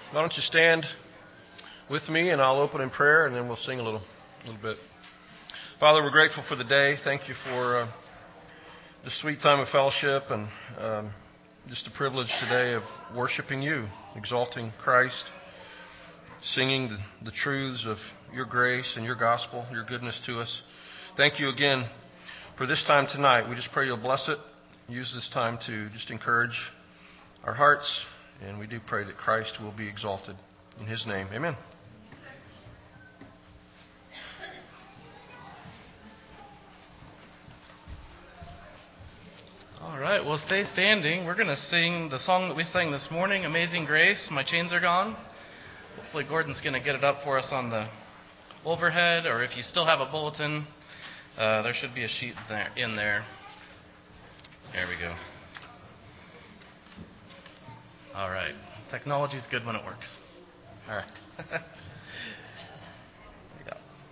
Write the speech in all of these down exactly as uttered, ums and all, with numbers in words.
Why don't you stand with me and I'll open in prayer and then we'll sing a little, little bit. Father, we're grateful for the day. Thank you for uh, the sweet time of fellowship and um, just the privilege today of worshiping you, exalting Christ, singing the, the truths of your grace and your gospel, your goodness to us. Thank you again for this time tonight. We just pray you'll bless it. Use this time to just encourage our hearts. And we do pray that Christ will be exalted. In His name, amen. All right, well, stay standing. We're going to sing the song that we sang this morning, Amazing Grace, My Chains Are Gone. Hopefully Gordon's going to get it up for us on the overhead, or if you still have a bulletin, uh, there should be a sheet there, in there. There we go. All right. Technology's good when it works. All right. Yeah.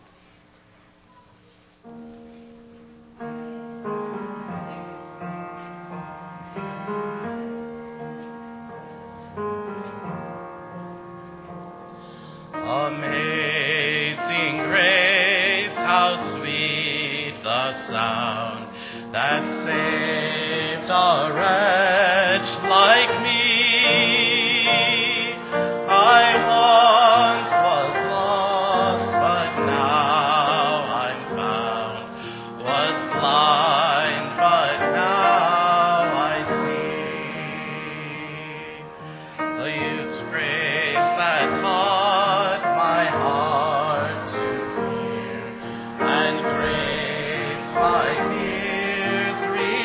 Amazing grace, how sweet the sound that saved a wretch like me. I once was lost, but now I'm found. Was blind, but now I see. The huge grace that taught my heart to fear, and grace my fears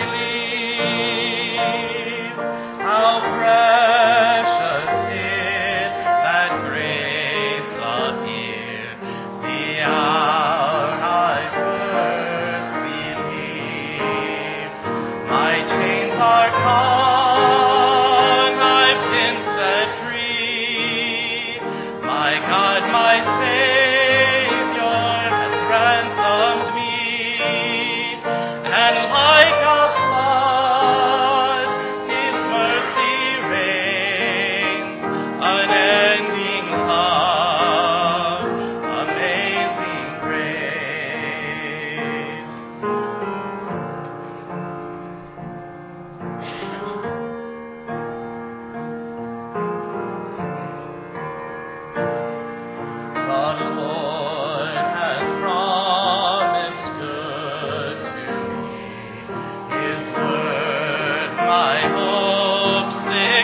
relieved. How precious did that grace appear the hour I first believed. My chains are gone, I've been set free. My God, my Savior has ransomed me, and like a flood, His mercy reigns, unending love, amazing grace. The Lord has promised good to me. His word my hope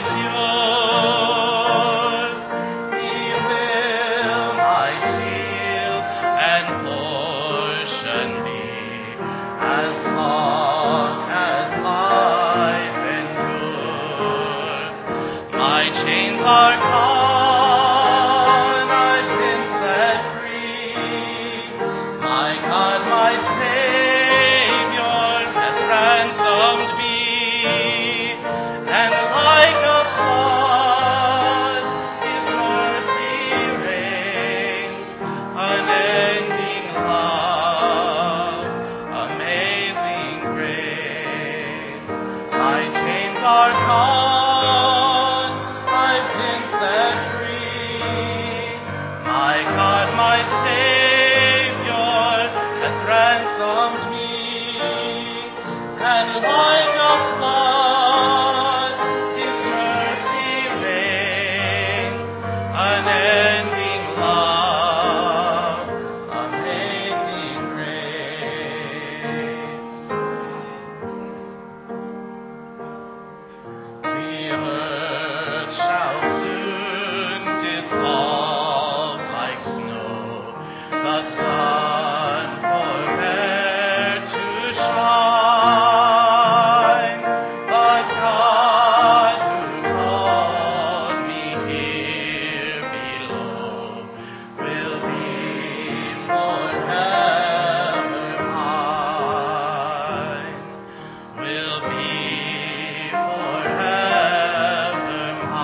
secures. He will my shield and portion be as long as life endures. My chains are gone, I've been set free. My God, my Savior has ransomed me, and like a flood, His mercy reigns, unending love, amazing grace. My chains are gone, I've been set free. My God, my Savior has ransomed me, and like a flood, His mercy reigns, unending love, amazing grace. The earth shall soon dissolve like snow, the sun forbear to shine. But God who called me here below will be forever mine, will be forever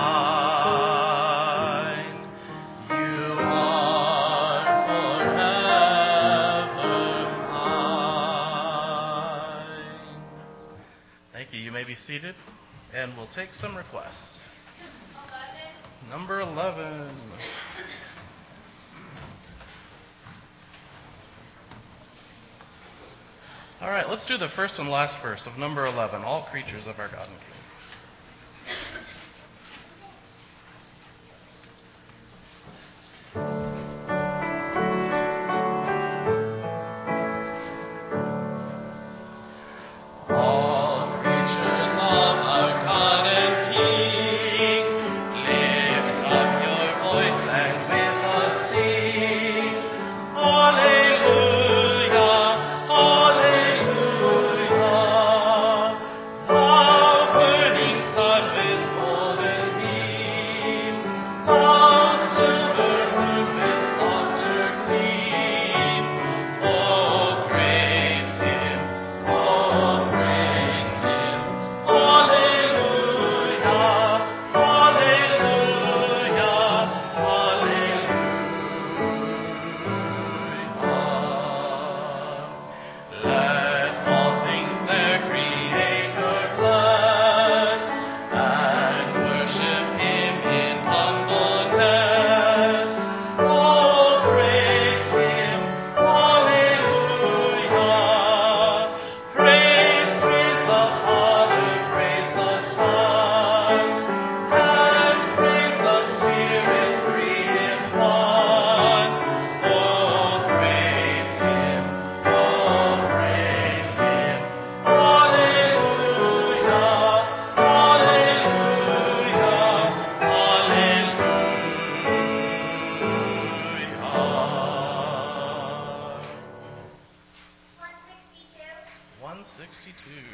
mine. You are forever mine. Thank you. You may be seated, and we'll take some requests. Number eleven. All right, let's do the first and last verse of number eleven, All Creatures of Our God and King. one sixty-two.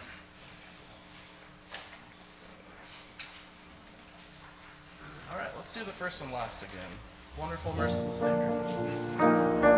All right, let's do the first and last again. Wonderful, merciful Savior.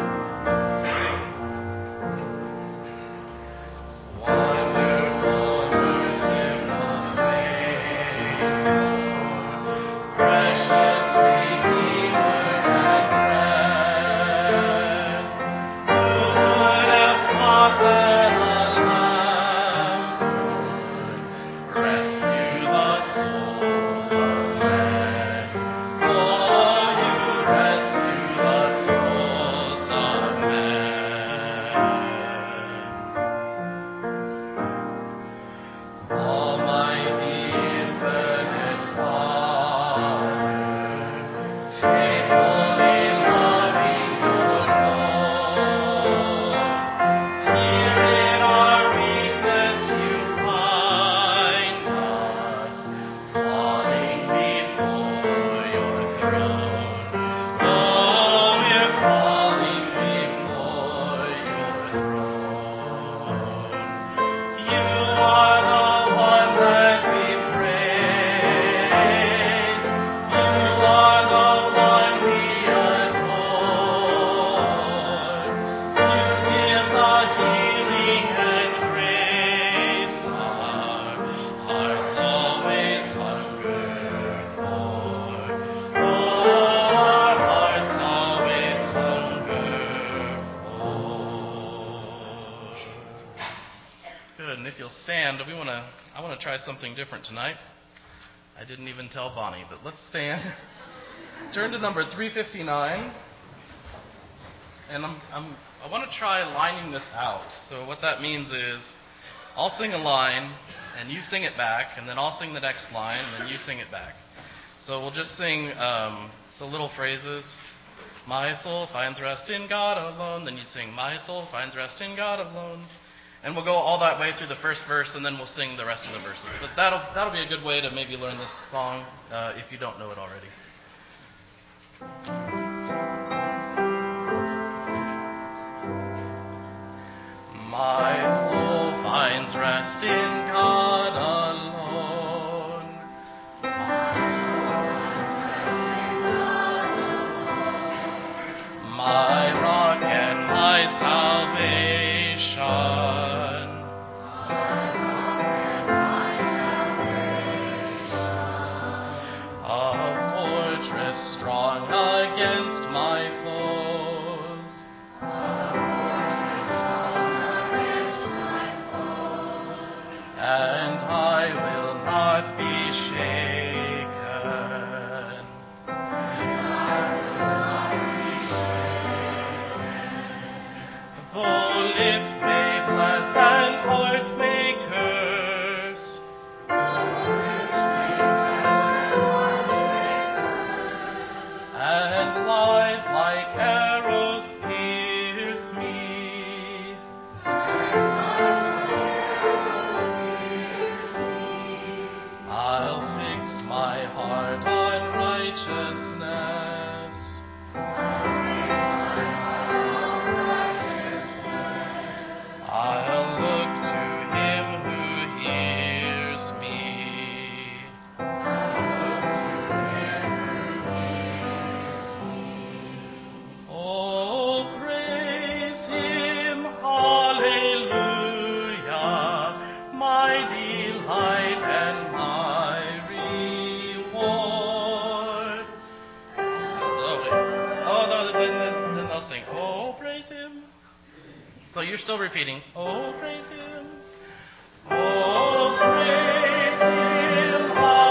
Something different tonight. I didn't even tell Bonnie, but let's stand. Turn to number three fifty-nine. And I'm, I'm, I want to try lining this out. So what that means is I'll sing a line, and you sing it back, and then I'll sing the next line, and then you sing it back. So we'll just sing um, the little phrases. My soul finds rest in God alone. Then you'd sing, my soul finds rest in God alone. And we'll go all that way through the first verse, and then we'll sing the rest of the verses. But that'll that'll be a good way to maybe learn this song uh, if you don't know it already. My soul finds rest in God alone. My soul finds rest in God alone. My rock and my salvation. Strong against my foes. A fortress strong against my foes. my heart on righteousness. I'll look to him who hears me. Oh, praise him, hallelujah, my delight and my reward. Oh, wait. Oh, no, then, then, then they'll sing, oh, praise him. So you're still repeating, oh, praise him. Oh, praise him,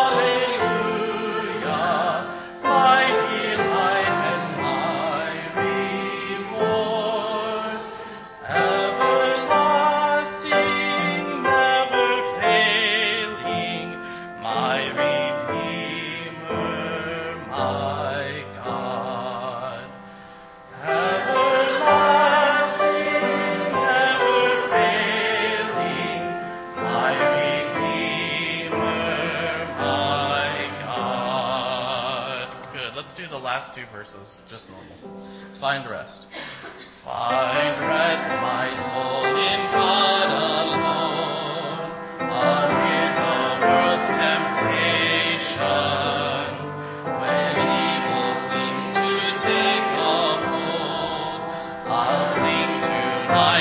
hallelujah, my delight and my reward. Everlasting, never failing, my Redeemer, my God. Everlasting, never failing, my Redeemer, my God. Good. Let's do the last two verses, just normal. Find rest. Find rest, my soul, in God alone, amid the world's temptations. When evil seems to take a hold, I'll cling to my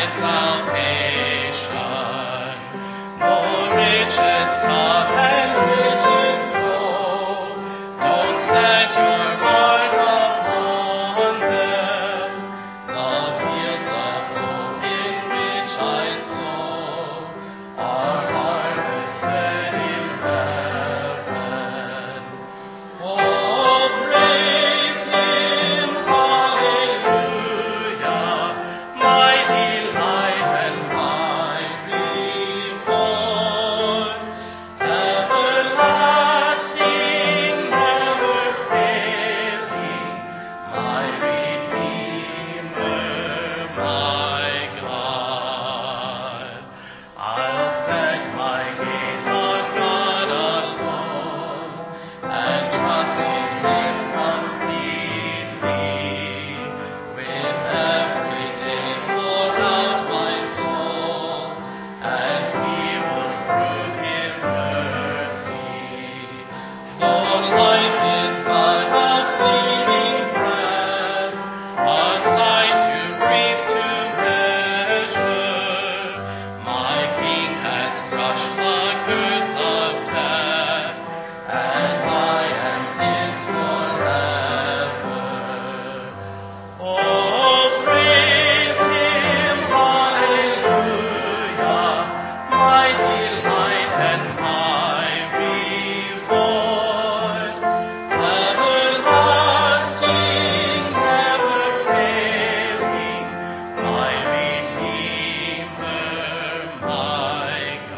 salvation. No riches come and riches go. Don't set your heart upon them. The fields of hope in which I sow are harvested in heaven. Oh, praise him, hallelujah, my delight and my reward. Everlasting, never failing, my Redeemer, my God. I'll set my gaze on God alone and trust in him completely. With every day pour out my soul, and he will prove his mercy. Though life is but a fleeting breath, a sign too brief to measure, my King has crushed the curse of death, and I am his forever. Oh, praise him, hallelujah, my delight and my reward. Everlasting, never failing, my Redeemer, my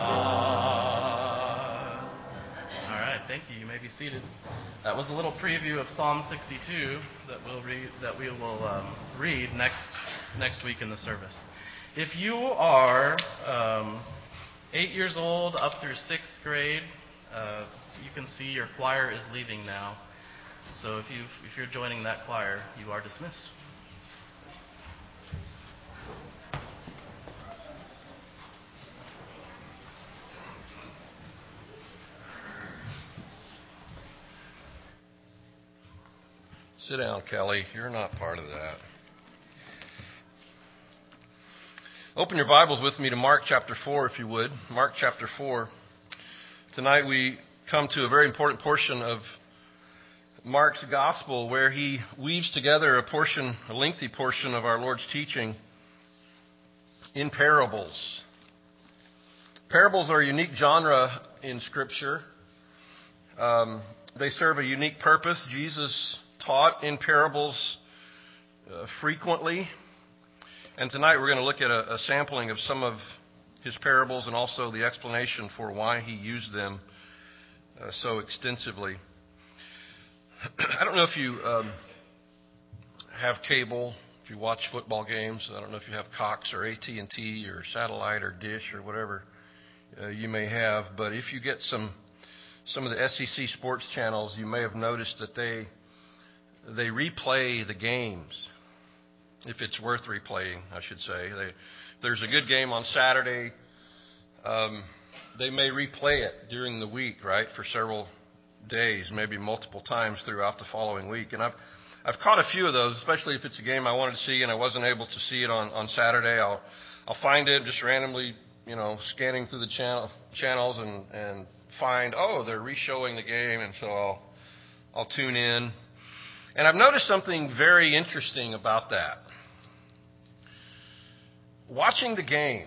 God. All right, thank you. You may be seated. That was a little preview of Psalm sixty-two that we'll read, that we will um, read next next week in the service. If you are um, eight years old up through sixth grade, uh, you can see your choir is leaving now. So if you if you're joining that choir, you are dismissed. Sit down, Kelly. You're not part of that. Open your Bibles with me to Mark chapter four, if you would. Mark chapter four. Tonight we come to a very important portion of Mark's gospel where he weaves together a portion, a lengthy portion of our Lord's teaching in parables. Parables are a unique genre in Scripture. Um, they serve a unique purpose. Jesus taught in parables uh, frequently. And tonight we're going to look at a, a sampling of some of his parables and also the explanation for why he used them uh, so extensively. I don't know if you um, have cable, if you watch football games. I don't know if you have Cox or A T and T or Satellite or Dish or whatever uh, you may have. But if you get some some of the S E C sports channels, you may have noticed that they they replay the games, if it's worth replaying, I should say. They, if there's a good game on Saturday, um, they may replay it during the week, right, for several days, maybe multiple times throughout the following week. And I've I've caught a few of those, especially if it's a game I wanted to see and I wasn't able to see it on, on Saturday. I'll I'll find it just randomly, you know, scanning through the channel channels and, and find, oh, they're re-showing the game, and so I'll I'll tune in. And I've noticed something very interesting about that. Watching the game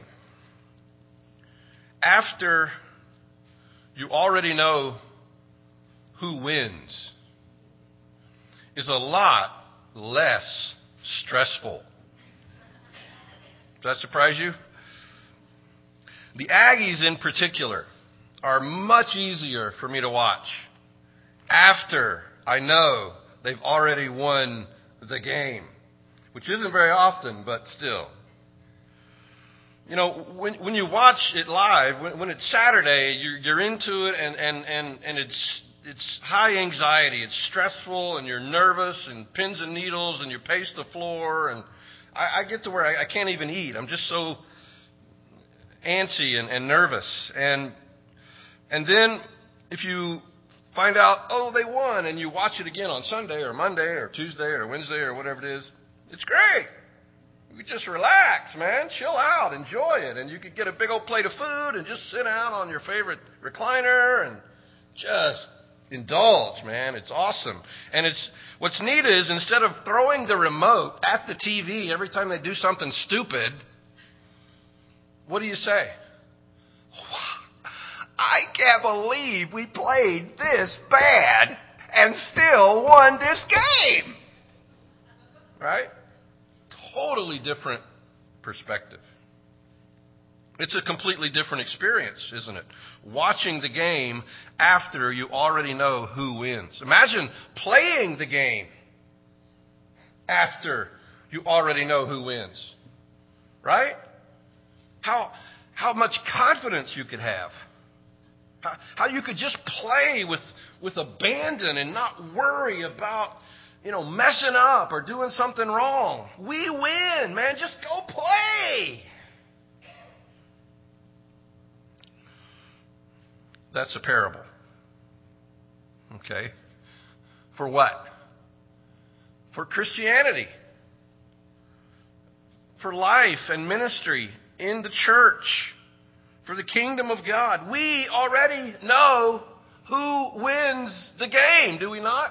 after you already know who wins is a lot less stressful. Does that surprise you? The Aggies in particular are much easier for me to watch after I know they've already won the game, which isn't very often, but still. You know, when when you watch it live, when, when it's Saturday, you're, you're into it, and, and, and, and it's it's high anxiety, it's stressful, and you're nervous, and pins and needles, and you pace the floor, and I, I get to where I, I can't even eat. I'm just so antsy and, and nervous. And and then if you find out, oh, they won, and you watch it again on Sunday or Monday or Tuesday or Wednesday or whatever it is, it's great. You just relax, man. Chill out. Enjoy it. And you could get a big old plate of food and just sit down on your favorite recliner and just indulge, man. It's awesome. And it's what's neat is instead of throwing the remote at the T V every time they do something stupid, what do you say? I can't believe we played this bad and still won this game. Right? Totally different perspective. It's a completely different experience, isn't it? Watching the game after you already know who wins. Imagine playing the game after you already know who wins. Right? How, how much confidence you could have. How, how you could just play with, with abandon and not worry about, you know, messing up or doing something wrong. We win, man. Just go play. That's a parable. Okay. For what? For Christianity. For life and ministry in the church. For the kingdom of God. We already know who wins the game, do we not?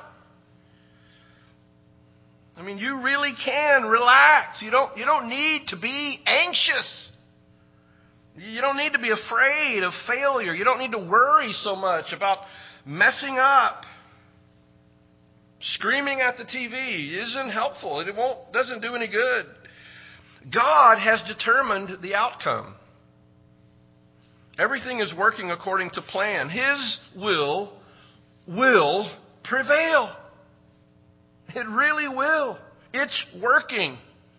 I mean, you really can relax. You don't, you don't need to be anxious. You don't need to be afraid of failure. You don't need to worry so much about messing up. Screaming at the T V isn't helpful. It won't, doesn't do any good. God has determined the outcome. Everything is working according to plan. His will will prevail. It really will. It's working.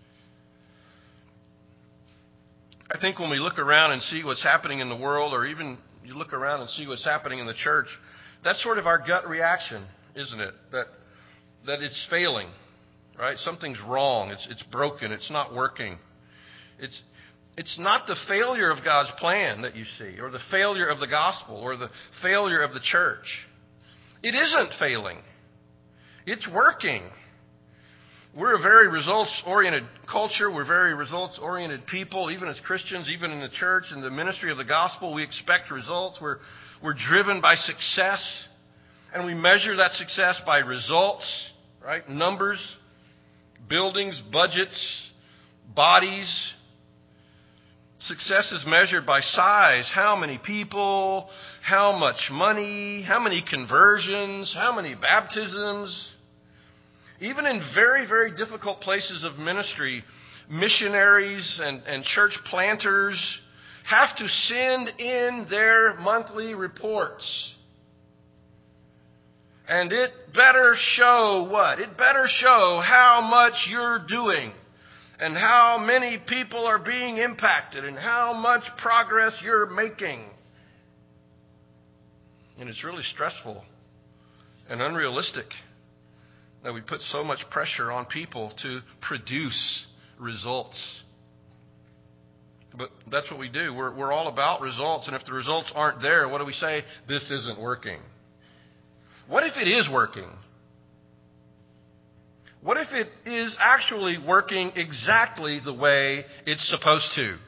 I think when we look around and see what's happening in the world, or even you look around and see what's happening in the church, that's sort of our gut reaction, isn't it? That that it's failing, right? Something's wrong. It's it's broken. It's not working. It's it's not the failure of God's plan that you see, or the failure of the gospel, or the failure of the church. It isn't failing. It's working. We're a very results-oriented culture. We're very results-oriented people, even as Christians, even in the church, in the ministry of the gospel. We expect results. We're, we're driven by success, and we measure that success by results, right? Numbers, buildings, budgets, bodies. Success is measured by size. How many people, how much money, how many conversions, how many baptisms. Even in very, very difficult places of ministry, missionaries and, and church planters have to send in their monthly reports. And it better show what? It better show how much you're doing and how many people are being impacted and how much progress you're making. And it's really stressful and unrealistic that we put so much pressure on people to produce results. But that's what we do. We're, we're all about results. And if the results aren't there, what do we say? This isn't working. What if it is working? What if it is actually working exactly the way it's supposed to?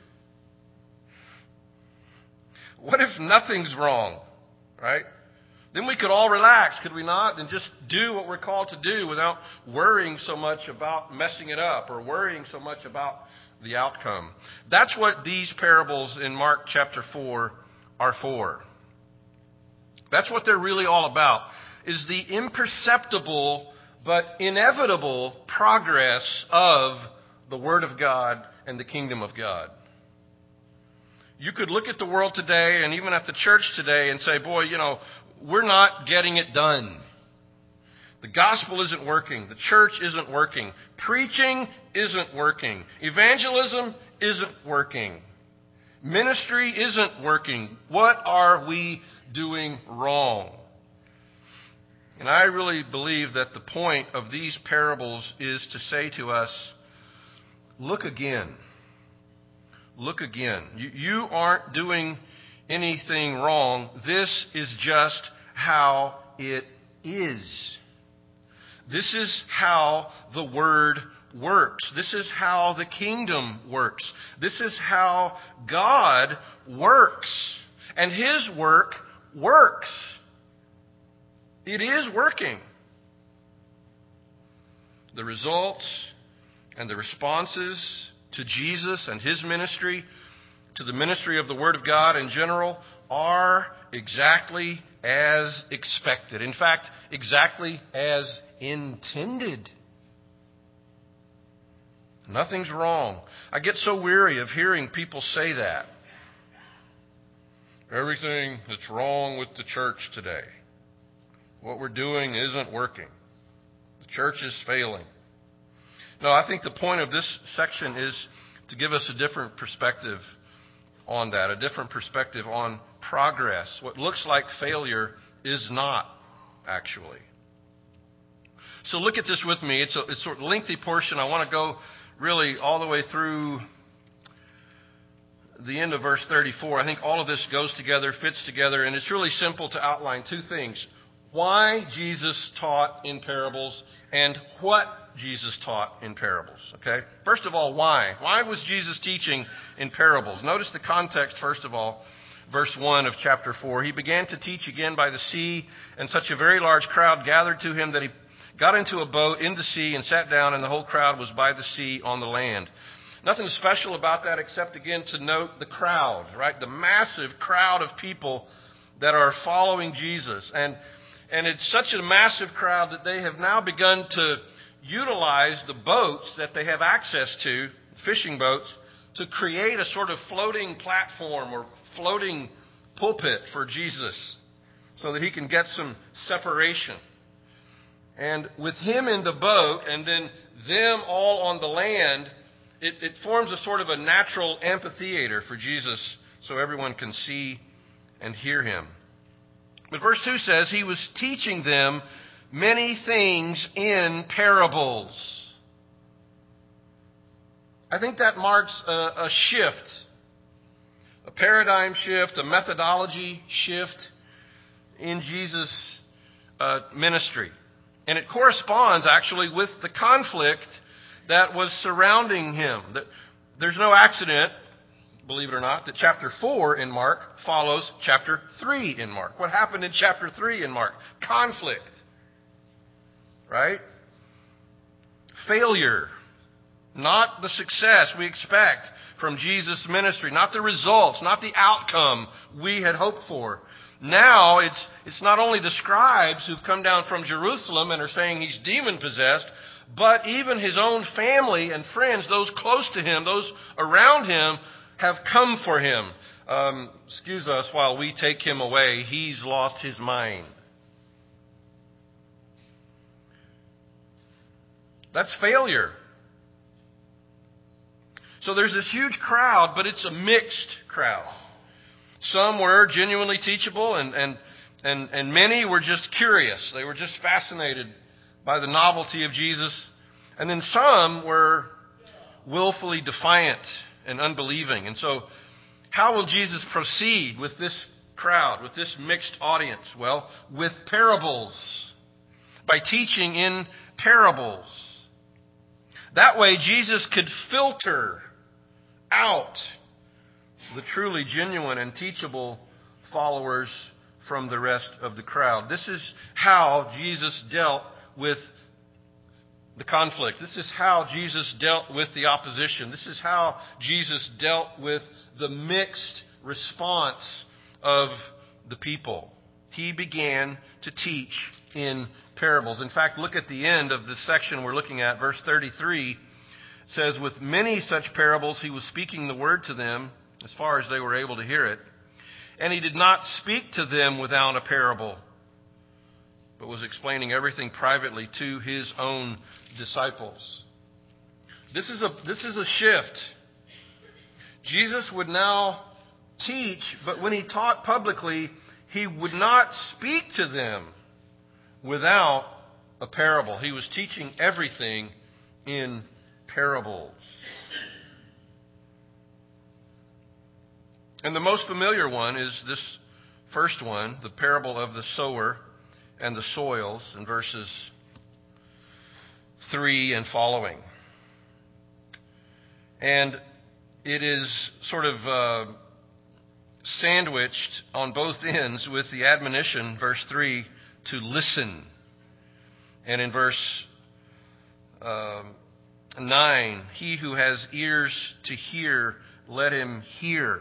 What if nothing's wrong, right? Then we could all relax, could we not? And just do what we're called to do without worrying so much about messing it up or worrying so much about the outcome. That's what these parables in Mark chapter four are for. That's what they're really all about, is the imperceptible but inevitable progress of the Word of God and the kingdom of God. You could look at the world today and even at the church today and say, boy, you know, we're not getting it done. The gospel isn't working. The church isn't working. Preaching isn't working. Evangelism isn't working. Ministry isn't working. What are we doing wrong? And I really believe that the point of these parables is to say to us, look again. Look again. You, you aren't doing anything wrong. This is just how it is. This is how the Word works. This is how the kingdom works. This is how God works. And His work works. It is working. The results and the responses to Jesus and His ministry, to the ministry of the Word of God in general, are exactly as expected. In fact, exactly as intended. Nothing's wrong. I get so weary of hearing people say that. Everything that's wrong with the church today. What we're doing isn't working. The church is failing. No, I think the point of this section is to give us a different perspective on that, a different perspective on progress. What looks like failure is not, actually. So look at this with me. It's a, it's a sort of lengthy portion. I want to go really all the way through the end of verse thirty-four. I think all of this goes together, fits together, and it's really simple to outline two things. Why Jesus taught in parables and what Jesus taught in parables. Okay? First of all, why? Why was Jesus teaching in parables? Notice the context, first of all, verse one of chapter four. He began to teach again by the sea, and such a very large crowd gathered to him that he got into a boat in the sea and sat down, and the whole crowd was by the sea on the land. Nothing special about that except, again, to note the crowd, right? The massive crowd of people that are following Jesus. And And it's such a massive crowd that they have now begun to utilize the boats that they have access to, fishing boats, to create a sort of floating platform or floating pulpit for Jesus so that he can get some separation. And with him in the boat and then them all on the land, it, it forms a sort of a natural amphitheater for Jesus so everyone can see and hear him. But verse two says, he was teaching them many things in parables. I think that marks a, a shift, a paradigm shift, a methodology shift in Jesus' uh, ministry. And it corresponds actually with the conflict that was surrounding him. That there's no accident, believe it or not, that chapter four in Mark follows chapter three in Mark. What happened in chapter three in Mark? Conflict. Right? Failure. Not the success we expect from Jesus' ministry. Not the results. Not the outcome we had hoped for. Now it's it's not only the scribes who've come down from Jerusalem and are saying he's demon-possessed, but even his own family and friends, those close to him, those around him, have come for him. Um, excuse us while we take him away. He's lost his mind. That's failure. So there's this huge crowd, but it's a mixed crowd. Some were genuinely teachable and, and, And, and many were just curious. They were just fascinated by the novelty of Jesus. And then some were willfully defiant and unbelieving. And so how will Jesus proceed with this crowd, with this mixed audience? Well, with parables, by teaching in parables. That way, Jesus could filter out the truly genuine and teachable followers from the rest of the crowd. This is how Jesus dealt with the conflict. This is how Jesus dealt with the opposition. This is how Jesus dealt with the mixed response of the people. He began to teach in parables. In fact, look at the end of the section we're looking at. Verse thirty-three says, with many such parables he was speaking the word to them as far as they were able to hear it. And he did not speak to them without a parable, but was explaining everything privately to his own disciples. This is a, this is a shift. Jesus would now teach, but when he taught publicly, he would not speak to them without a parable. He was teaching everything in parables. And the most familiar one is this first one, the parable of the sower and the soils, in verses three and following. And it is sort of uh, sandwiched on both ends with the admonition, verse three, to listen. And in verse um, nine, he who has ears to hear, let him hear.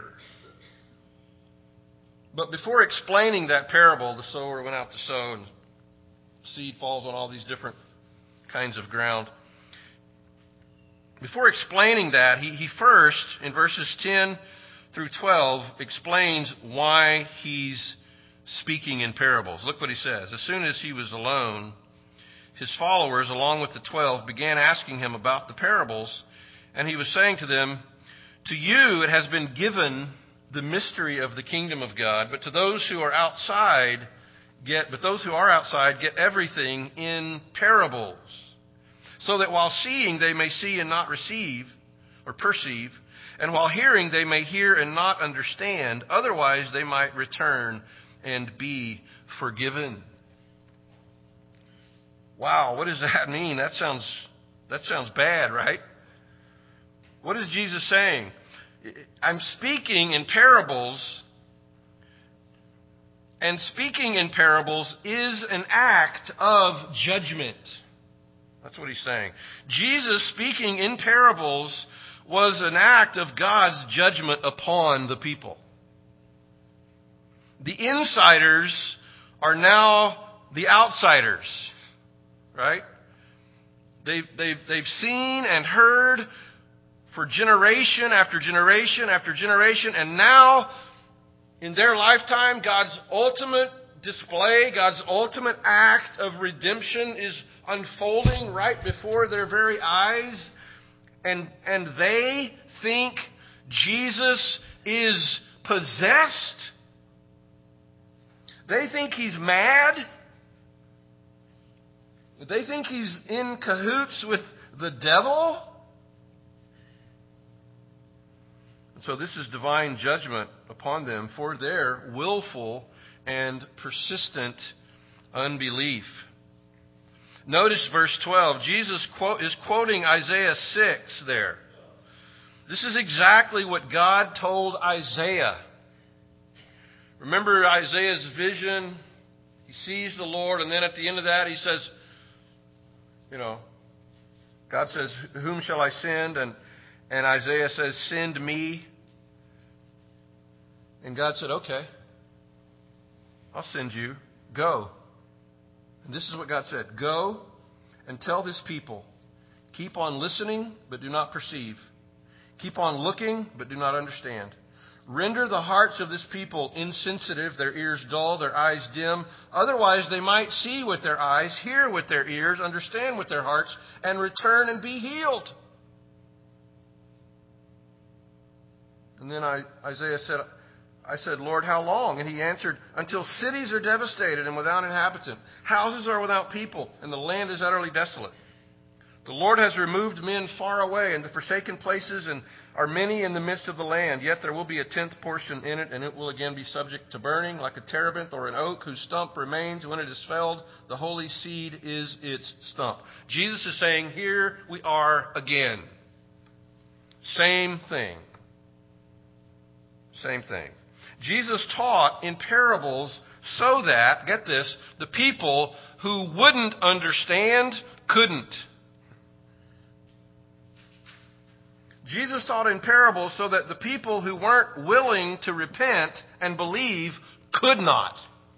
But before explaining that parable, the sower went out to sow, and seed falls on all these different kinds of ground. Before explaining that, he, he first, in verses ten through twelve, explains why he's speaking in parables. Look what he says. As soon as he was alone, his followers, along with the twelve, began asking him about the parables, and he was saying to them, to you it has been given the mystery of the kingdom of God, but to those who are outside get but those who are outside get everything in parables, so that while seeing they may see and not receive or perceive, and while hearing they may hear and not understand, otherwise they might return and be forgiven. Wow, what does that mean? That sounds that sounds bad, right? What is Jesus saying? I'm speaking in parables, and speaking in parables is an act of judgment. That's what he's saying. Jesus speaking in parables was an act of God's judgment upon the people. The insiders are now the outsiders, right? They've, they've, they've seen and heard for generation after generation after generation, and now, in their lifetime, God's ultimate display, God's ultimate act of redemption is unfolding right before their very eyes, and, and they think Jesus is possessed. They think he's mad. They think he's in cahoots with the devil. So this is divine judgment upon them for their willful and persistent unbelief. Notice verse twelve. Jesus quote, is quoting Isaiah six there. This is exactly what God told Isaiah. Remember Isaiah's vision? He sees the Lord, and then at the end of that he says, you know, God says, whom shall I send? And And Isaiah says, send me. And God said, okay, I'll send you. Go. And this is what God said. Go and tell this people, keep on listening, but do not perceive. Keep on looking, but do not understand. Render the hearts of this people insensitive, their ears dull, their eyes dim. Otherwise they might see with their eyes, hear with their ears, understand with their hearts, and return and be healed. And then I, Isaiah said, I said, Lord, how long? And he answered, until cities are devastated and without inhabitant. Houses are without people, and the land is utterly desolate. The Lord has removed men far away, and the forsaken places and are many in the midst of the land. Yet there will be a tenth portion in it, and it will again be subject to burning, like a terebinth or an oak whose stump remains when it is felled. The holy seed is its stump. Jesus is saying, here we are again. Same thing. Same thing. Jesus taught in parables so that, get this, the people who wouldn't understand couldn't. Jesus taught in parables so that the people who weren't willing to repent and believe could not.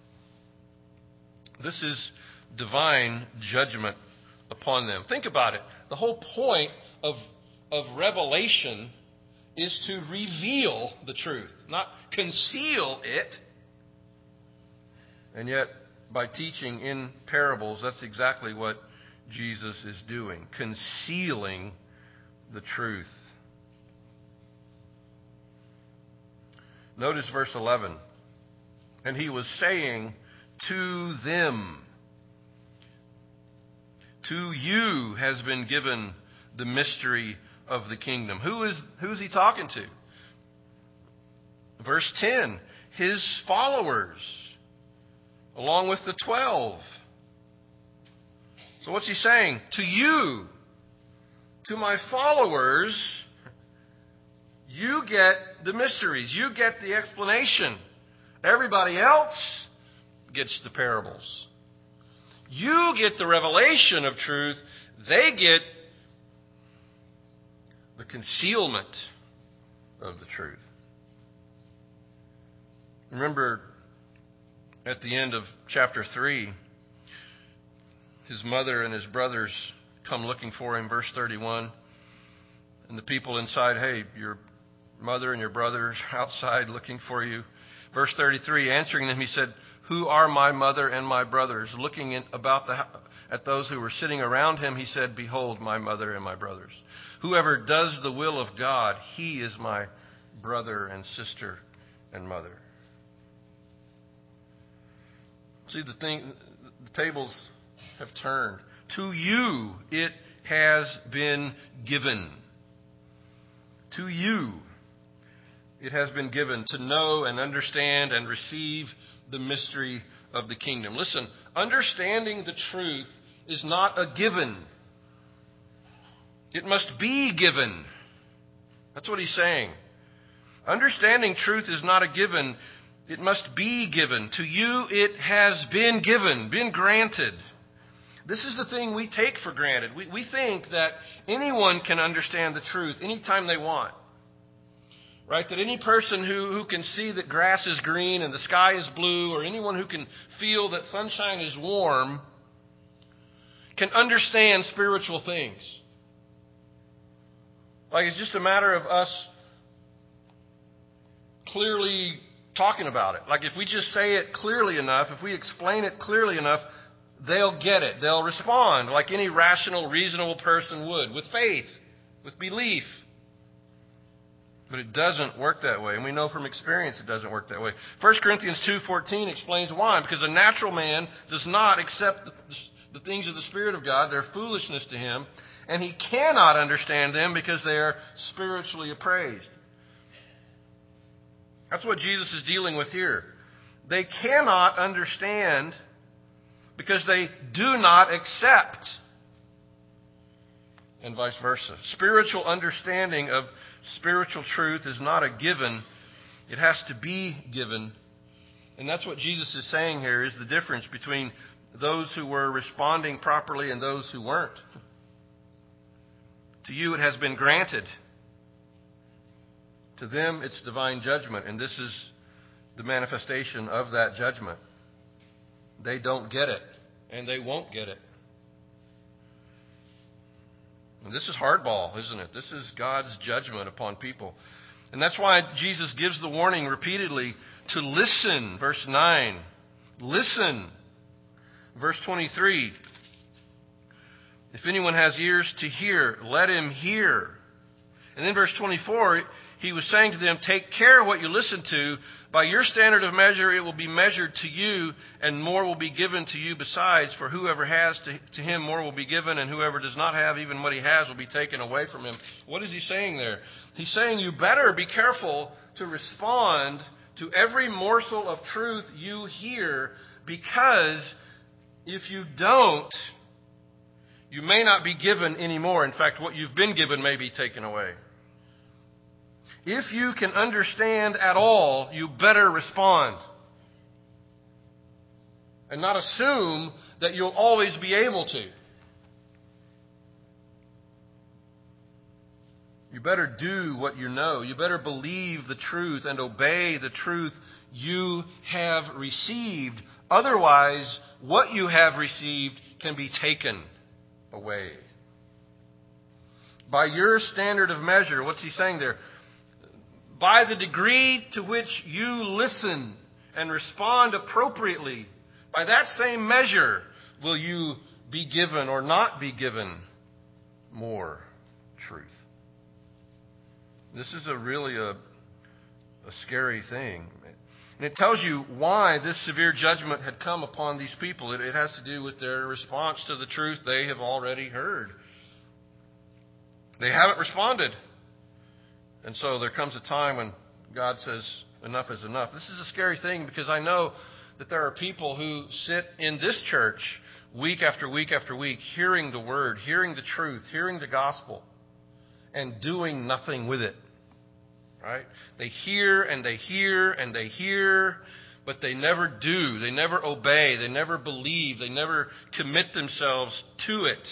This is divine judgment upon them. Think about it. The whole point of, of revelation is to reveal the truth, not conceal it. And yet, by teaching in parables, that's exactly what Jesus is doing, concealing the truth. Notice verse eleven. And he was saying to them, to you has been given the mystery of the kingdom. Who is who is he talking to? Verse ten, his followers, along with the twelve. So what's he saying? To you, to my followers, you get the mysteries. You get the explanation. Everybody else gets the parables. You get the revelation of truth. They get the concealment of the truth. Remember, at the end of chapter three, his mother and his brothers come looking for him, verse thirty-one. And the people inside, hey, your mother and your brothers outside looking for you. Verse thirty-three, answering them, he said, who are my mother and my brothers? Looking in, about the, at those who were sitting around him, he said, behold, my mother and my brothers. Whoever does the will of God, he is my brother and sister and mother. See, the thing, the tables have turned. To you it has been given. To you it has been given to know and understand and receive the mystery of the kingdom. Listen, understanding the truth is not a given. It must be given. That's what he's saying. Understanding truth is not a given. It must be given. To you it has been given, been granted. This is the thing we take for granted. We, we think that anyone can understand the truth anytime they want. Right? That any person who, who can see that grass is green and the sky is blue, or anyone who can feel that sunshine is warm, can understand spiritual things. Like it's just a matter of us clearly talking about it. Like if we just say it clearly enough, if we explain it clearly enough, they'll get it. They'll respond like any rational, reasonable person would, with faith, with belief. But it doesn't work that way. And we know from experience it doesn't work that way. First Corinthians two fourteen explains why. Because a natural man does not accept the, the things of the Spirit of God. They're foolishness to him. And he cannot understand them because they are spiritually appraised. That's what Jesus is dealing with here. They cannot understand because they do not accept. And vice versa. Spiritual understanding of spiritual truth is not a given. It has to be given. And that's what Jesus is saying here is the difference between those who were responding properly and those who weren't. To you it has been granted. To them it's divine judgment. And this is the manifestation of that judgment. They don't get it. And they won't get it. And this is hardball, isn't it? This is God's judgment upon people. And that's why Jesus gives the warning repeatedly to listen. Verse nine. Listen. Verse twenty-three. If anyone has ears to hear, let him hear. And then verse twenty-four, he was saying to them, take care what you listen to. By your standard of measure, it will be measured to you, and more will be given to you besides. For whoever has, to, to him more will be given, and whoever does not have, even what he has will be taken away from him. What is he saying there? He's saying you better be careful to respond to every morsel of truth you hear, because if you don't, you may not be given any more. In fact, what you've been given may be taken away. If you can understand at all, you better respond. And not assume that you'll always be able to. You better do what you know. You better believe the truth and obey the truth you have received. Otherwise, what you have received can be taken away. By your standard of measure, what's he saying there? By the degree to which you listen and respond appropriately, by that same measure will you be given or not be given more truth. This is a really a, a scary thing. And it tells you why this severe judgment had come upon these people. It, it has to do with their response to the truth they have already heard. They haven't responded. And so there comes a time when God says, enough is enough. This is a scary thing, because I know that there are people who sit in this church week after week after week, hearing the word, hearing the truth, hearing the gospel, and doing nothing with it. Right? They hear and they hear and they hear, but they never do. They never obey. They never believe. They never commit themselves to it.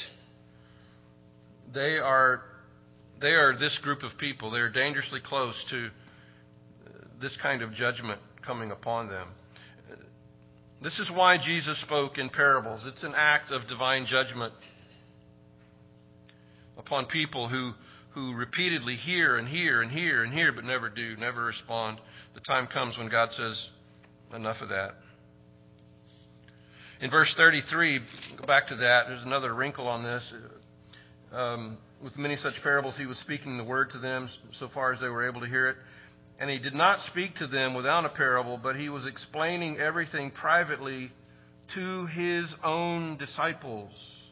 They are They are this group of people. They are dangerously close to this kind of judgment coming upon them. This is why Jesus spoke in parables. It's an act of divine judgment upon people who, who repeatedly hear and hear and hear and hear, but never do, never respond. The time comes when God says, enough of that. In verse thirty-three, go back to that. There's another wrinkle on this. Um, With many such parables, he was speaking the word to them so far as they were able to hear it. And he did not speak to them without a parable, but he was explaining everything privately to his own disciples.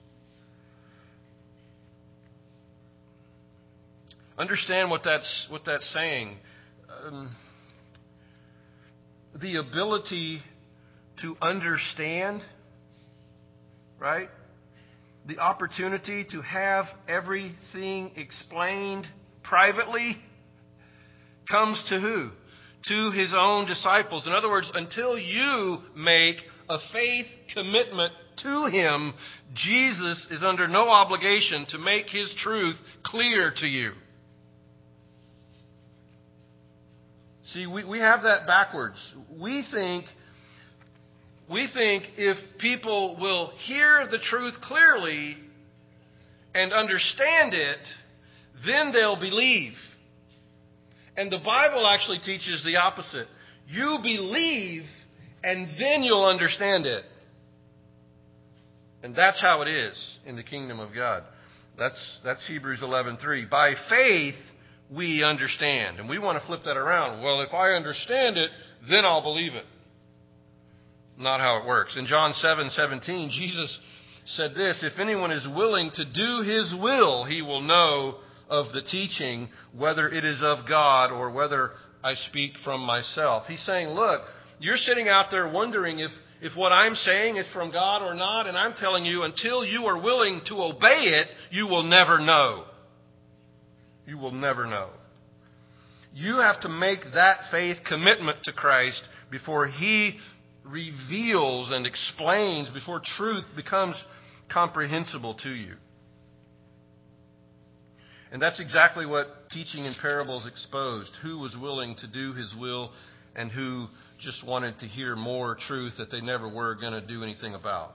Understand what that's, what that's saying. Um, the ability to understand, right? The opportunity to have everything explained privately comes to who? To his own disciples. In other words, until you make a faith commitment to him, Jesus is under no obligation to make his truth clear to you. See, we, we have that backwards. We think We think if people will hear the truth clearly and understand it, then they'll believe. And the Bible actually teaches the opposite. You believe, and then you'll understand it. And that's how it is in the kingdom of God. That's, that's Hebrews eleven three. By faith, we understand. And we want to flip that around. Well, if I understand it, then I'll believe it. Not how it works. In John seven seventeen, Jesus said this, if anyone is willing to do his will, he will know of the teaching, whether it is of God or whether I speak from myself. He's saying, look, you're sitting out there wondering if, if what I'm saying is from God or not, and I'm telling you, until you are willing to obey it, you will never know. You will never know. You have to make that faith commitment to Christ before he reveals and explains, before truth becomes comprehensible to you. And that's exactly what teaching in parables exposed. Who was willing to do his will and who just wanted to hear more truth that they never were going to do anything about.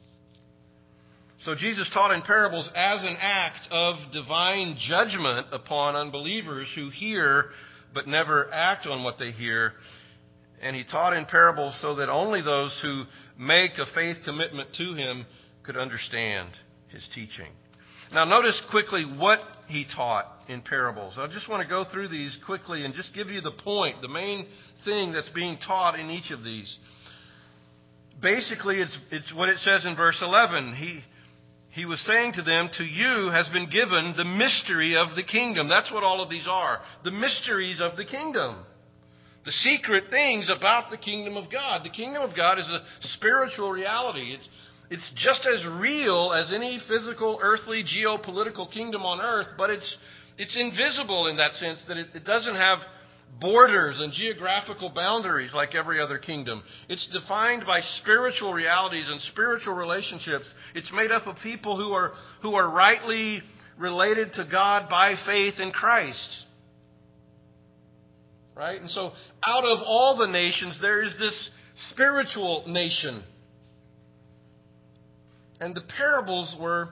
So Jesus taught in parables as an act of divine judgment upon unbelievers who hear but never act on what they hear. And he taught in parables so that only those who make a faith commitment to him could understand his teaching. Now notice quickly what he taught in parables. I just want to go through these quickly and just give you the point, the main thing that's being taught in each of these. Basically, it's it's what it says in verse eleven. He he was saying to them, to you has been given the mystery of the kingdom. That's what all of these are. The mysteries of the kingdom. The secret things about the kingdom of God. The kingdom of God is a spiritual reality. It's, it's just as real as any physical, earthly, geopolitical kingdom on earth, but it's it's invisible in that sense that it, it doesn't have borders and geographical boundaries like every other kingdom. It's defined by spiritual realities and spiritual relationships. It's made up of people who are who are rightly related to God by faith in Christ. Right? And so out of all the nations, there is this spiritual nation. And the parables were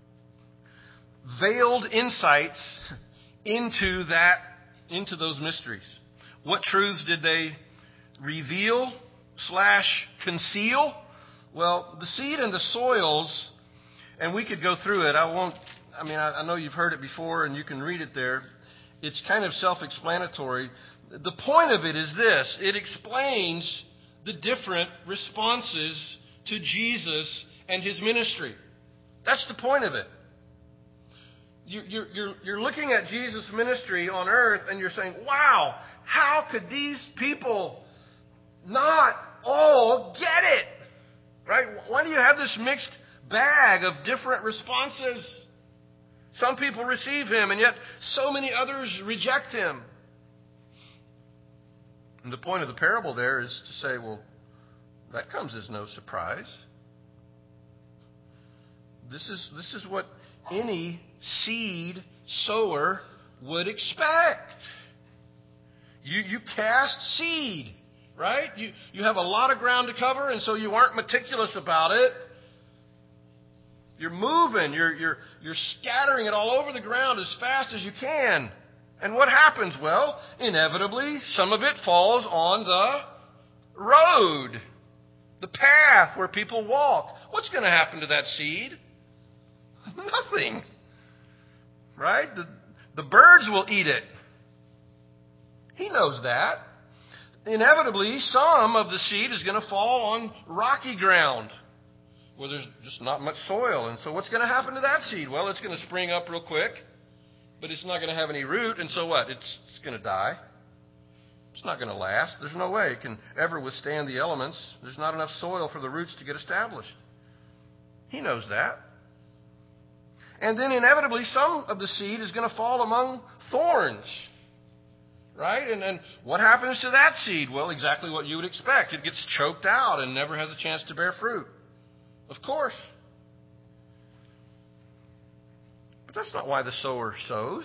veiled insights into that, into those mysteries. What truths did they reveal slash conceal? Well, the seed and the soils, and we could go through it. I won't, I mean, I, I know you've heard it before and you can read it there. It's kind of self-explanatory. The point of it is this. It explains the different responses to Jesus and his ministry. That's the point of it. You, you're, you're, you're looking at Jesus' ministry on earth and you're saying, wow, how could these people not all get it? Right? Why do you have this mixed bag of different responses? Some people receive him and yet so many others reject him. And the point of the parable there is to say, well, that comes as no surprise. This is this is what any seed sower would expect. You you cast seed, right? You you have a lot of ground to cover, and so you aren't meticulous about it. You're moving, you're you're you're scattering it all over the ground as fast as you can. And what happens? Well, inevitably, some of it falls on the road, the path where people walk. What's going to happen to that seed? Nothing. Right? The, the birds will eat it. He knows that. Inevitably, some of the seed is going to fall on rocky ground where there's just not much soil. And so what's going to happen to that seed? Well, it's going to spring up real quick, but it's not going to have any root. And so what? It's, it's going to die. It's not going to last. There's no way it can ever withstand the elements. There's not enough soil for the roots to get established. He knows that. And then inevitably some of the seed is going to fall among thorns. Right? And then what happens to that seed? Well, exactly what you would expect. It gets choked out and never has a chance to bear fruit. Of course. But that's not why the sower sows.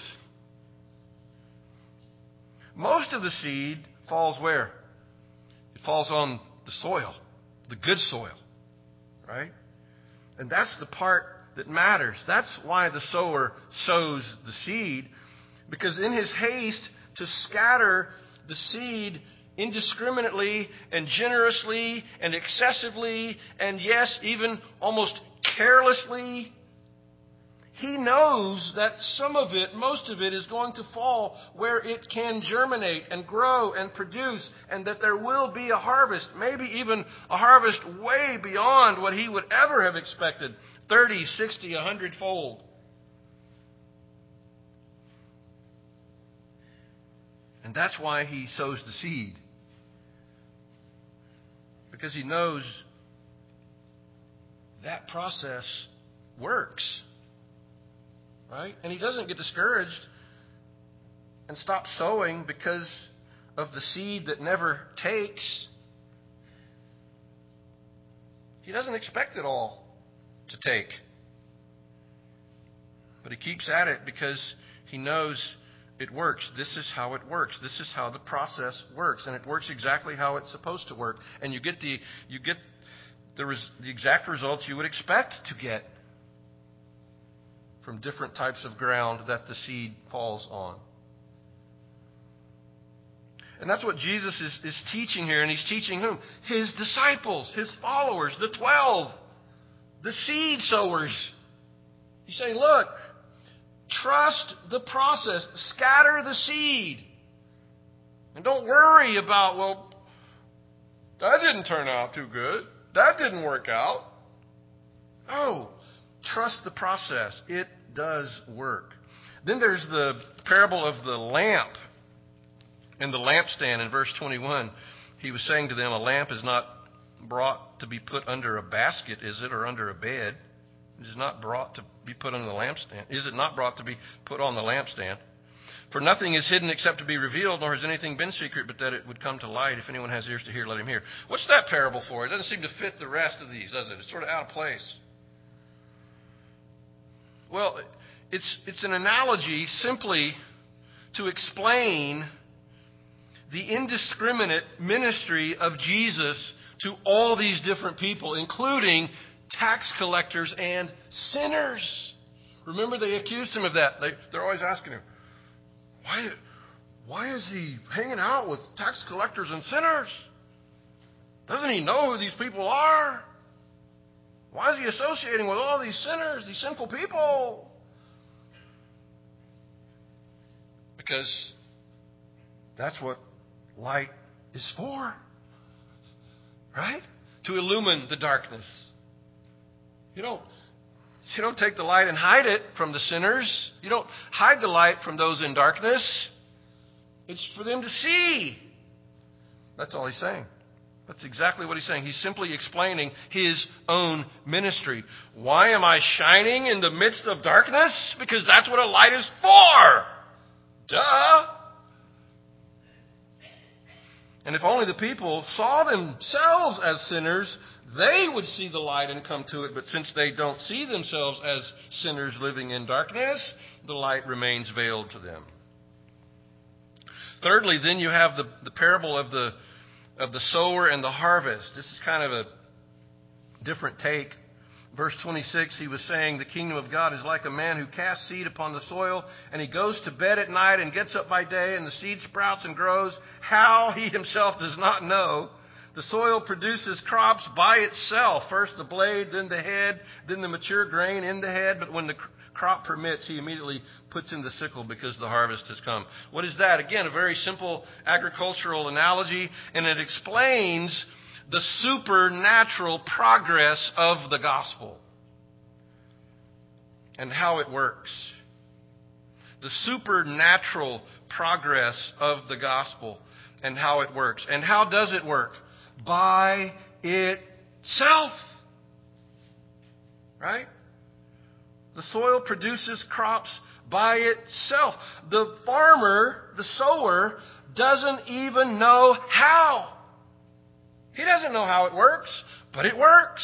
Most of the seed falls where? It falls on the soil, the good soil. Right? And that's the part that matters. That's why the sower sows the seed. Because in his haste to scatter the seed indiscriminately and generously and excessively and yes, even almost carelessly, he knows that some of it, most of it, is going to fall where it can germinate and grow and produce, and that there will be a harvest, maybe even a harvest way beyond what he would ever have expected, thirty, sixty, a hundred fold. And that's why he sows the seed. Because he knows that process works. Right? And he doesn't get discouraged and stop sowing because of the seed that never takes. He doesn't expect it all to take. But he keeps at it because he knows it works. This is how it works. This is how the process works. And it works exactly how it's supposed to work. And you get the you get the, res, the exact results you would expect to get from different types of ground that the seed falls on. And that's what Jesus is, is teaching here. And he's teaching whom? His disciples, his followers, the twelve, the seed sowers. He's saying, look, trust the process. Scatter the seed. And don't worry about, well, that didn't turn out too good. That didn't work out. Oh, trust the process. It does work. Then there's the parable of the lamp and the lampstand in verse twenty-one. He was saying to them, a lamp is not brought to be put under a basket, is it, or under a bed? It is not brought to be put on the lampstand. Is it not brought to be put on the lampstand? For nothing is hidden except to be revealed, nor has anything been secret, but that it would come to light. If anyone has ears to hear, let him hear. What's that parable for? It doesn't seem to fit the rest of these, does it? It's sort of out of place. Well, it's it's an analogy simply to explain the indiscriminate ministry of Jesus to all these different people, including tax collectors and sinners. Remember, they accused him of that. They, they're always asking him, why, why is he hanging out with tax collectors and sinners? Doesn't he know who these people are? Why is he associating with all these sinners, these sinful people? Because that's what light is for. Right? To illumine the darkness. You don't, you don't take the light and hide it from the sinners. You don't hide the light from those in darkness. It's for them to see. That's all he's saying. That's exactly what he's saying. He's simply explaining his own ministry. Why am I shining in the midst of darkness? Because that's what a light is for. Duh. And if only the people saw themselves as sinners, they would see the light and come to it. But since they don't see themselves as sinners living in darkness, the light remains veiled to them. Thirdly, then you have the, the parable of the of the sower and the harvest. This is kind of a different take. Verse twenty-six, he was saying the kingdom of God is like a man who casts seed upon the soil, and he goes to bed at night and gets up by day, and the seed sprouts and grows. How he himself does not know. The soil produces crops by itself. First the blade, then the head, then the mature grain in the head. But when the crop permits, he immediately puts in the sickle because the harvest has come. What is that? Again, a very simple agricultural analogy, and it explains the supernatural progress of the gospel and how it works. The supernatural progress of the gospel and how it works. And how does it work? By itself. Right? The soil produces crops by itself. The farmer, the sower, doesn't even know how. He doesn't know how it works, but it works.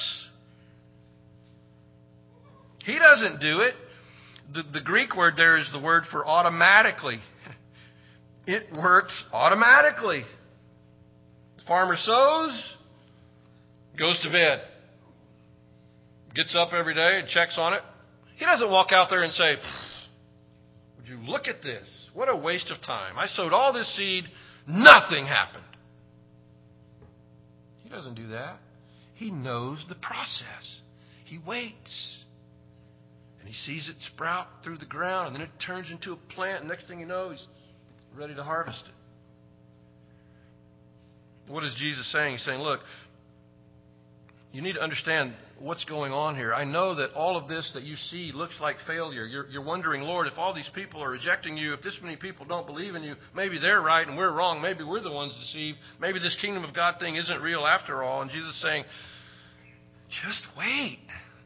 He doesn't do it. The, the Greek word there is the word for automatically. It works automatically. The farmer sows, goes to bed, gets up every day and checks on it. He doesn't walk out there and say, would you look at this? What a waste of time. I sowed all this seed, nothing happened. He doesn't do that. He knows the process. He waits. And he sees it sprout through the ground, and then it turns into a plant. And next thing you know, he's ready to harvest it. What is Jesus saying? He's saying, look, you need to understand what's going on here. I know that all of this that you see looks like failure. You're, you're wondering, Lord, if all these people are rejecting you, if this many people don't believe in you, maybe they're right and we're wrong. Maybe we're the ones deceived. Maybe this kingdom of God thing isn't real after all. And Jesus is saying, just wait.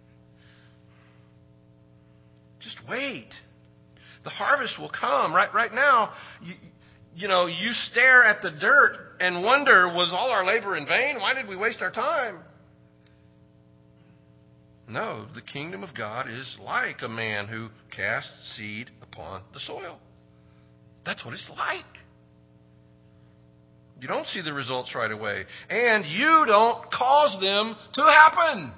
Just wait. The harvest will come. Right, right now, you, you know, you stare at the dirt and wonder, was all our labor in vain? Why did we waste our time? No, the kingdom of God is like a man who casts seed upon the soil. That's what it's like. You don't see the results right away. And you don't cause them to happen.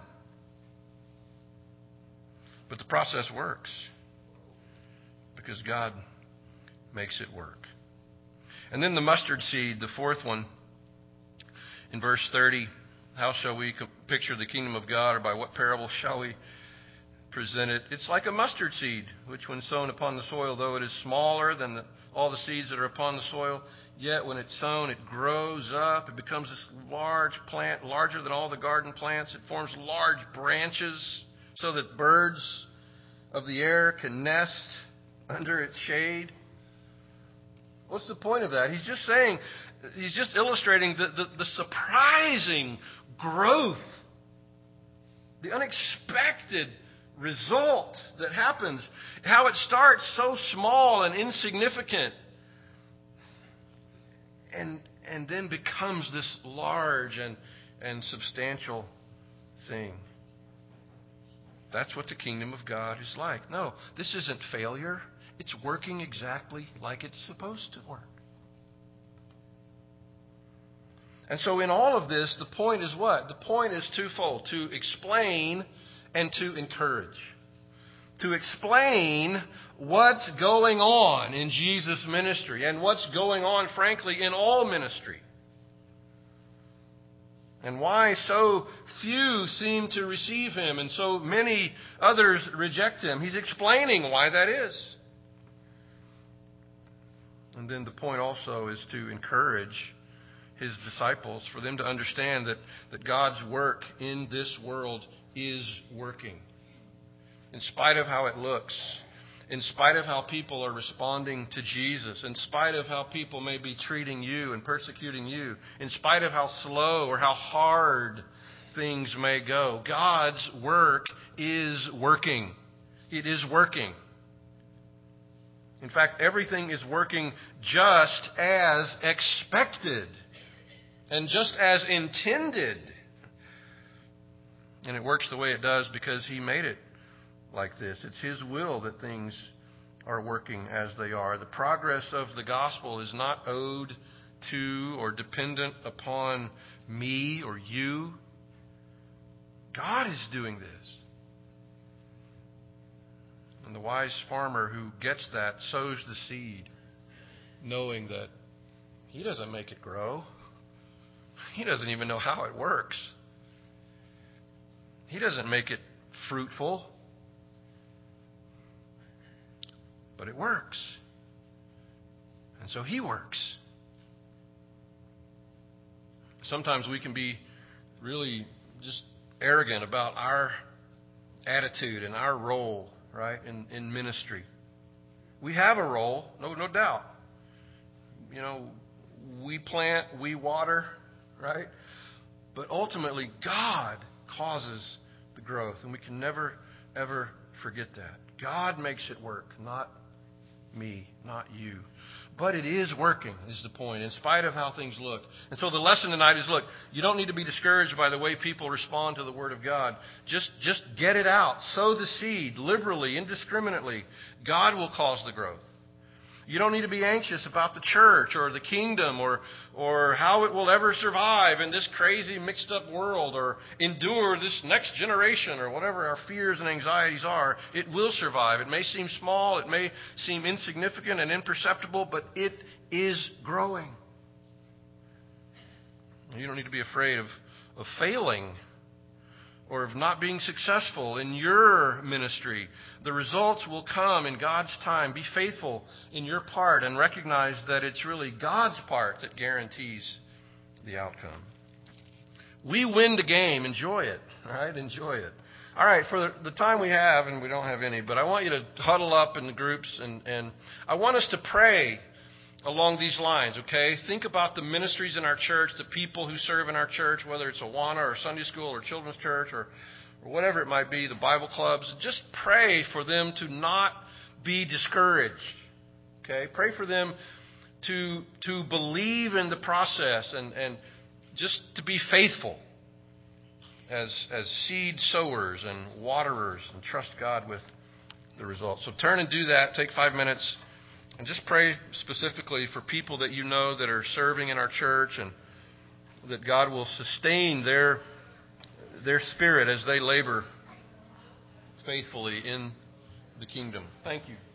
But the process works. Because God makes it work. And then the mustard seed, the fourth one, in verse thirty. How shall we picture the kingdom of God, or by what parable shall we presented. It's like a mustard seed, which when sown upon the soil, though it is smaller than the, all the seeds that are upon the soil, yet when it's sown, it grows up. It becomes this large plant, larger than all the garden plants. It forms large branches so that birds of the air can nest under its shade. What's the point of that? He's just saying, he's just illustrating the, the, the surprising growth, the unexpected result that happens, how it starts so small and insignificant and and then becomes this large and, and substantial thing. That's what the kingdom of God is like. No, this isn't failure. It's working exactly like it's supposed to work. And so in all of this, the point is what? The point is twofold: to explain and to encourage. To explain what's going on in Jesus' ministry and what's going on, frankly, in all ministry. And why so few seem to receive him and so many others reject him. He's explaining why that is. And then the point also is to encourage his disciples, for them to understand that, that God's work in this world is working. In spite of how it looks, in spite of how people are responding to Jesus, in spite of how people may be treating you and persecuting you, in spite of how slow or how hard things may go, God's work is working. It is working. In fact, everything is working just as expected and just as intended. And it works the way it does because he made it like this. It's his will that things are working as they are. The progress of the gospel is not owed to or dependent upon me or you. God is doing this. And the wise farmer who gets that sows the seed, knowing that he doesn't make it grow. He doesn't even know how it works. He doesn't make it fruitful. But it works. And so he works. Sometimes we can be really just arrogant about our attitude and our role, right, in, in ministry. We have a role, no, no doubt. You know, we plant, we water, right? But ultimately, God causes the growth, and we can never, ever forget that. God makes it work, not me, not you. But it is working, is the point, in spite of how things look. And so the lesson tonight is, look, you don't need to be discouraged by the way people respond to the Word of God. Just, just get it out. Sow the seed liberally, indiscriminately. God will cause the growth. You don't need to be anxious about the church or the kingdom or or how it will ever survive in this crazy mixed up world or endure this next generation or whatever our fears and anxieties are. It will survive. It may seem small. It may seem insignificant and imperceptible, but it is growing. You don't need to be afraid of, of failing or of not being successful in your ministry. The results will come in God's time. Be faithful in your part and recognize that it's really God's part that guarantees the outcome. We win the game. Enjoy it. All right? Enjoy it. All right, for the time we have, and we don't have any, but I want you to huddle up in the groups, and, and I want us to pray along these lines, okay? Think about the ministries in our church, the people who serve in our church, whether it's Awana or Sunday school or children's church or, or whatever it might be, the Bible clubs. Just pray for them to not be discouraged, okay? Pray for them to to believe in the process and, and just to be faithful as as seed sowers and waterers and trust God with the results. So turn and do that. Take five minutes. And just pray specifically for people that you know that are serving in our church, and that God will sustain their their spirit as they labor faithfully in the kingdom. Thank you.